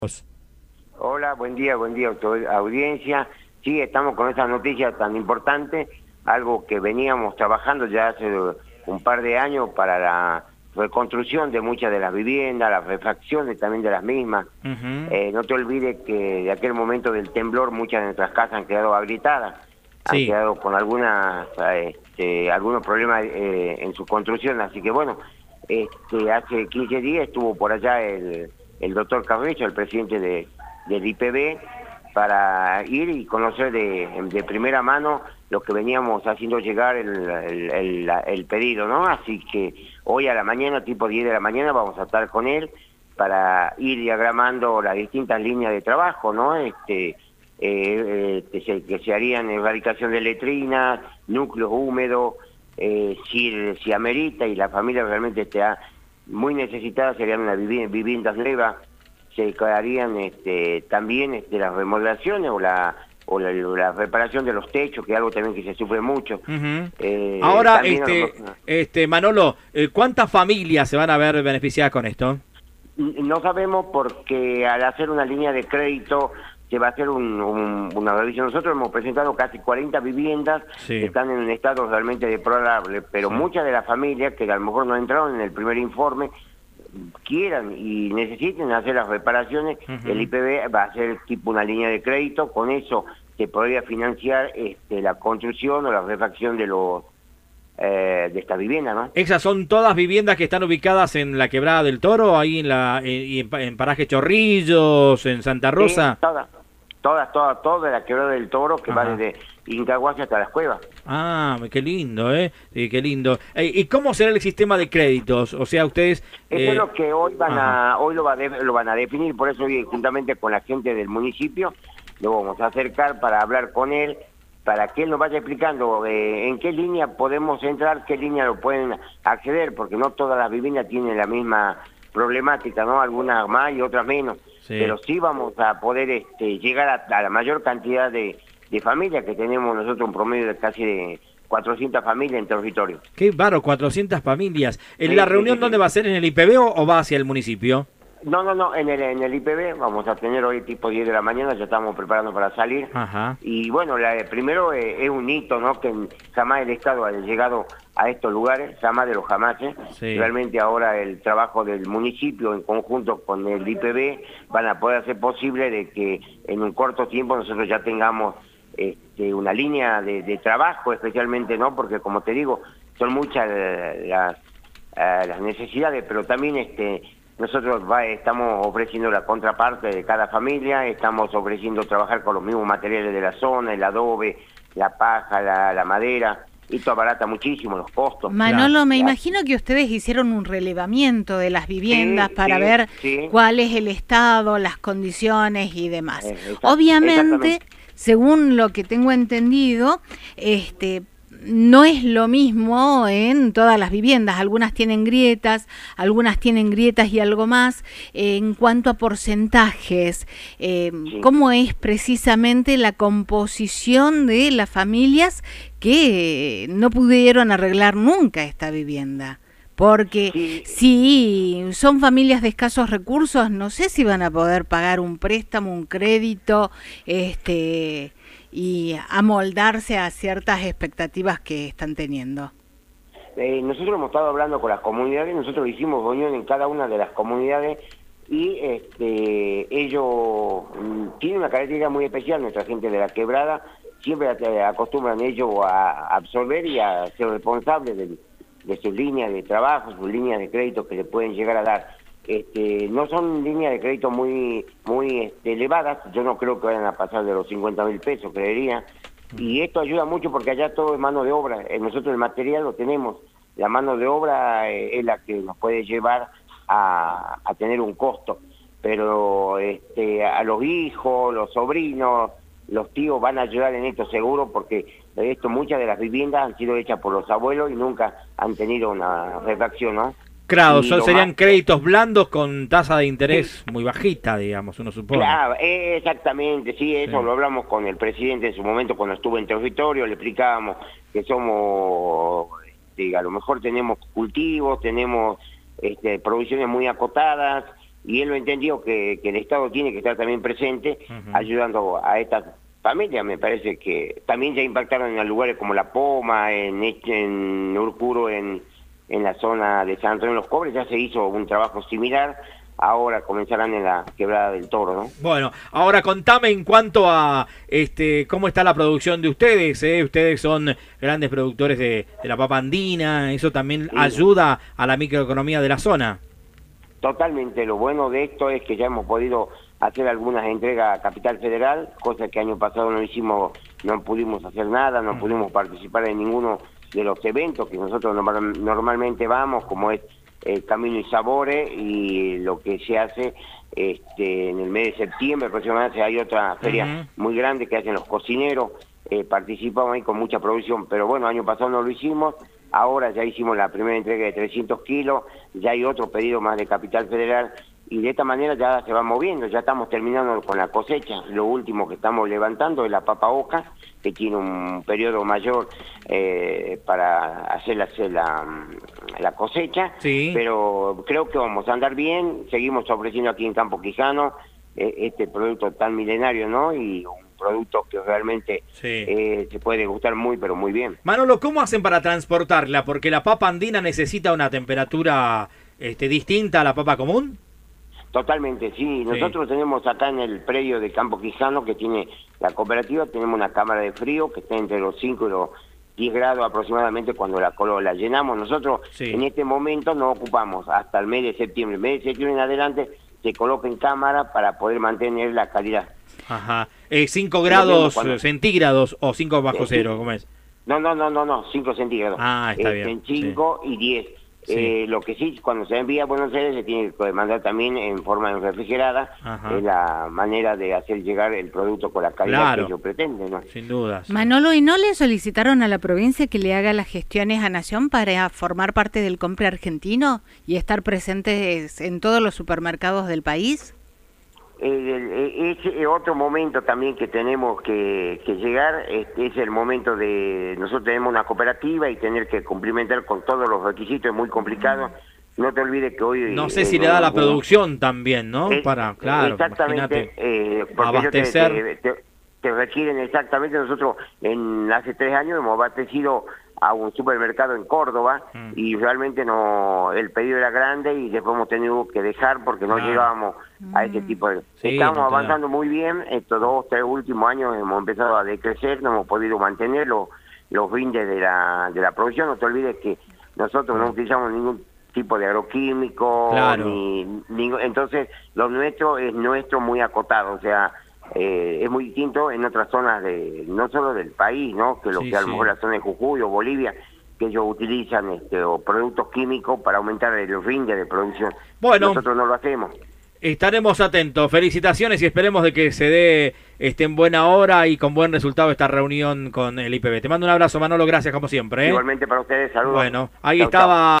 Hola, buen día, audiencia. Sí, estamos con esta noticia tan importante, algo que veníamos trabajando ya hace un par de años para la reconstrucción de muchas de las viviendas, las refacciones también de las mismas. No te olvides que de aquel momento del temblor muchas de nuestras casas han quedado habilitadas, han Sí. quedado con algunos problemas en su construcción, así que bueno, hace 15 días estuvo por allá el doctor Carrillo, el presidente del IPB, para ir y conocer de primera mano lo que veníamos haciendo llegar el pedido, ¿no? Así que hoy a la mañana, tipo 10 de la mañana, vamos a estar con él para ir diagramando las distintas líneas de trabajo, ¿no? Que se harían erradicación de letrinas, núcleos húmedos, si amerita y la familia realmente está muy necesitada, serían unas viviendas nuevas, se harían también las remodelaciones o la reparación de los techos, que es algo también que se sufre mucho. Ahora, También Manolo, ¿cuántas familias se van a ver beneficiadas con esto? no sabemos porque al hacer una línea de crédito se va a hacer una revisión. Nosotros hemos presentado casi 40 viviendas Sí. que están en un estado realmente deplorable, pero Sí. muchas de las familias que a lo mejor no entraron en el primer informe quieran y necesiten hacer las reparaciones, el IPB va a hacer tipo una línea de crédito, con eso se podría financiar la construcción o la refacción de esta vivienda, ¿no? Esas son todas viviendas que están ubicadas en la Quebrada del Toro, ahí en Paraje Chorrillos, en Santa Sí, Rosa. toda la Quebrada del Toro, que va Ajá. desde Incahuasi hasta las Cuevas. Ah, qué lindo, ¿eh? Sí, qué lindo. ¿Y cómo será el sistema de créditos? O sea, ustedes... Eso es lo que hoy Ajá. hoy lo van a definir, por eso hoy juntamente con la gente del municipio lo vamos a acercar para hablar con él, para que él nos vaya explicando en qué línea podemos entrar, qué línea lo pueden acceder, porque no todas las viviendas tienen la misma problemática, ¿no? Algunas más y otras menos, Sí. pero sí vamos a poder llegar a la mayor cantidad de familias que tenemos nosotros, un promedio de casi de 400 familias en territorio. Qué baro, 400 familias. ¿En la Sí, sí, reunión sí, dónde sí. va a ser? ¿En el IPB o va hacia el municipio? No, en el IPB vamos a tener hoy tipo 10 de la mañana, ya estamos preparando para salir. Ajá. Y bueno, primero es un hito, ¿no? Que jamás el Estado haya llegado a estos lugares, jamás de los jamases. Sí. Realmente ahora el trabajo del municipio en conjunto con el IPB van a poder hacer posible de que en un corto tiempo nosotros ya tengamos una línea de trabajo, especialmente, ¿no? Porque como te digo, son muchas las necesidades, pero también nosotros estamos ofreciendo la contraparte de cada familia, estamos ofreciendo trabajar con los mismos materiales de la zona, el adobe, la paja, la madera, y esto abarata muchísimo los costos. Manolo, me Ya. imagino que ustedes hicieron un relevamiento de las viviendas Sí, para sí, ver sí, cuál es el estado, las condiciones y demás. Obviamente, exactamente. según lo que tengo entendido, no es lo mismo en todas las viviendas. Algunas tienen grietas y algo más. En cuanto a porcentajes, Sí. ¿cómo es precisamente la composición de las familias que no pudieron arreglar nunca esta vivienda? Porque Sí, si son familias de escasos recursos, no sé si van a poder pagar un préstamo, un crédito, y amoldarse a ciertas expectativas que están teniendo. nosotros hemos estado hablando con las comunidades, nosotros hicimos reunión en cada una de las comunidades y ellos tienen una característica muy especial, nuestra gente de la quebrada, siempre acostumbran ellos a absorber y a ser responsables de sus líneas de trabajo, sus líneas de crédito que le pueden llegar a dar. No son líneas de crédito muy elevadas, yo no creo que vayan a pasar de los 50.000 pesos, creería, y esto ayuda mucho porque allá todo es mano de obra, nosotros el material lo tenemos, la mano de obra es la que nos puede llevar a tener un costo, pero a los hijos, los sobrinos, los tíos van a ayudar en esto seguro porque muchas de las viviendas han sido hechas por los abuelos y nunca han tenido una refacción, ¿no? Claro, Y lo serían más, créditos blandos con tasa de interés muy bajita, digamos, uno supone. claro, exactamente, sí, eso Sí. lo hablamos con el presidente en su momento cuando estuvo en territorio, le explicábamos que somos, a lo mejor tenemos cultivos, tenemos provisiones muy acotadas, y él lo entendió que el Estado tiene que estar también presente, ayudando a estas familias. Me parece que también ya impactaron en lugares como La Poma, en Urcuro, en la zona de San Antonio de los Cobres, ya se hizo un trabajo similar. Ahora comenzarán en la Quebrada del Toro, ¿no? Bueno, ahora contame en cuanto a cómo está la producción de ustedes, ¿eh? Ustedes son grandes productores de la papa andina, eso también ayuda a la microeconomía de la zona. Totalmente, lo bueno de esto es que ya hemos podido hacer algunas entregas a Capital Federal, cosa que año pasado no pudimos hacer nada, no pudimos participar en ninguno de los eventos que nosotros normalmente vamos, como es Camino y Sabores, y lo que se hace en el mes de septiembre aproximadamente hay otra feria muy grande que hacen los cocineros, participamos ahí con mucha producción, pero bueno, año pasado no lo hicimos, ahora ya hicimos la primera entrega de 300 kilos, ya hay otro pedido más de Capital Federal, y de esta manera ya se va moviendo, ya estamos terminando con la cosecha. Lo último que estamos levantando es la papa oca, que tiene un periodo mayor para hacer la cosecha, sí. Pero creo que vamos a andar bien, seguimos ofreciendo aquí en Campo Quijano este producto tan milenario, ¿no? Y un producto que realmente se puede gustar muy, pero muy bien. Manolo, ¿cómo hacen para transportarla? Porque la papa andina necesita una temperatura distinta a la papa común. Totalmente, sí. Nosotros tenemos acá en el predio de Campo Quijano, que tiene la cooperativa, tenemos una cámara de frío que está entre los 5 y los 10 grados aproximadamente cuando la llenamos. Nosotros en este momento no ocupamos hasta el mes de septiembre. El mes de septiembre en adelante se coloca en cámara para poder mantener la calidad. Ajá. 5 grados centígrados o 5 bajo cero, ¿cómo es? No, 5 centígrados. Ah, está bien. En 5 y 10. Lo que sí, cuando se envía a Buenos Aires se tiene que mandar también en forma refrigerada, es la manera de hacer llegar el producto con la calidad que ellos pretenden, ¿no? Sin dudas. Manolo, ¿y no le solicitaron a la provincia que le haga las gestiones a Nación para formar parte del Compre Argentino y estar presentes en todos los supermercados del país? Es otro momento también que tenemos que llegar, es el momento de, nosotros tenemos una cooperativa y tener que cumplimentar con todos los requisitos, es muy complicado. No te olvides que hoy... No sé si le da la producción también, ¿no? Claro, exactamente, porque abastecer. Te requieren exactamente, nosotros hace 3 años hemos abastecido a un supermercado en Córdoba y realmente el pedido era grande y después hemos tenido que dejar porque no llegábamos a ese tipo de... Estamos avanzando muy bien, estos 2, 3 últimos años hemos empezado a decrecer, no hemos podido mantener los rindes de la producción. No te olvides que nosotros no utilizamos ningún tipo de agroquímico, entonces lo nuestro es muy acotado, o sea... es muy distinto en otras zonas no solo del país, ¿no? Que lo que a lo mejor la zona de Jujuy o Bolivia, que ellos utilizan productos químicos para aumentar el rinde de producción. Bueno, nosotros no lo hacemos. Estaremos atentos. Felicitaciones y esperemos de que se dé en buena hora y con buen resultado esta reunión con el IPB. Te mando un abrazo, Manolo, gracias como siempre. Igualmente para ustedes, saludos. Bueno, ahí estaba...